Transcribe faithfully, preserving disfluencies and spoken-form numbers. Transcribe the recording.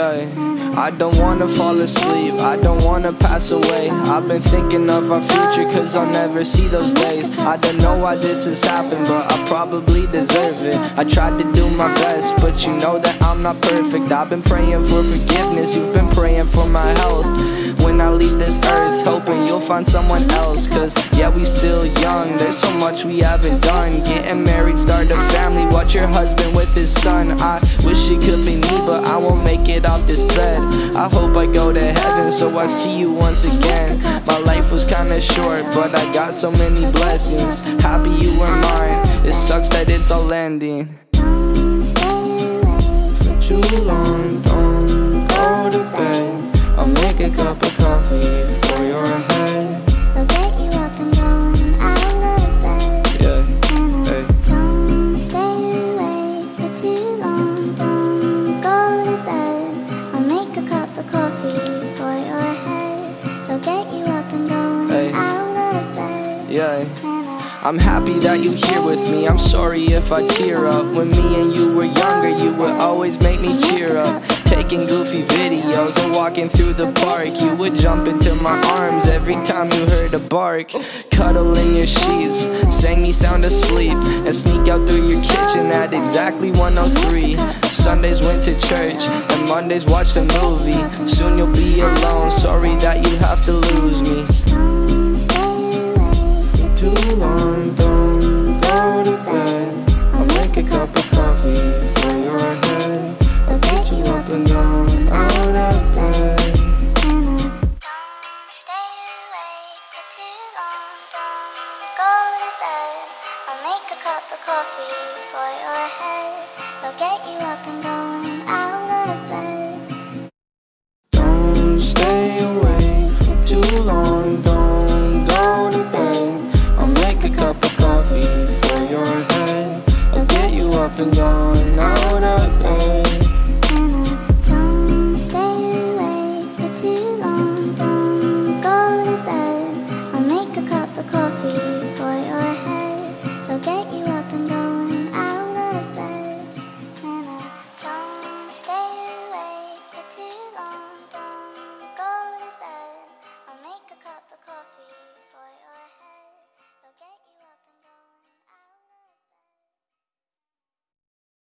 Yeah, I don't wanna fall asleep, I don't wanna pass away. I've been thinking of our future cause I'll never see those days. I don't know why this has happened, but I probably deserve it. I tried to do my best, but you know that I'm not perfect. I've been praying for forgiveness, you've been praying for my health. When I leave this earth, hoping you'll find someone else. Cause yeah, we still young, there's so much we haven't done. Getting married, start a family, watch your husband with his son. I wish it could be me, but I won't make it off this bed. I hope I go to heaven so I see you once again. My life was kinda short, but I got so many blessings. Happy you were mine, it sucks that it's all ending. Don't stay away For too long, don't go to bed. I'll make a cup of coffee for your head. I'll get you up and going out of bed. Yeah, And I hey. don't stay away for too long. Don't go to bed. I'll make a cup of coffee for your head. I'll get you up and going Hey. out of bed. Yeah, And I I'm happy that you're here with me. I'm sorry if I tear up. When me and you were younger, you would always make me cheer up. Taking goofy videos and walking through the park, you would jump into my arms every time you heard a bark. Cuddle in your sheets, sang me sound asleep, and sneak out through your kitchen at exactly one oh three. Sundays went to church, and Mondays watched a movie. Soon you'll be alone, so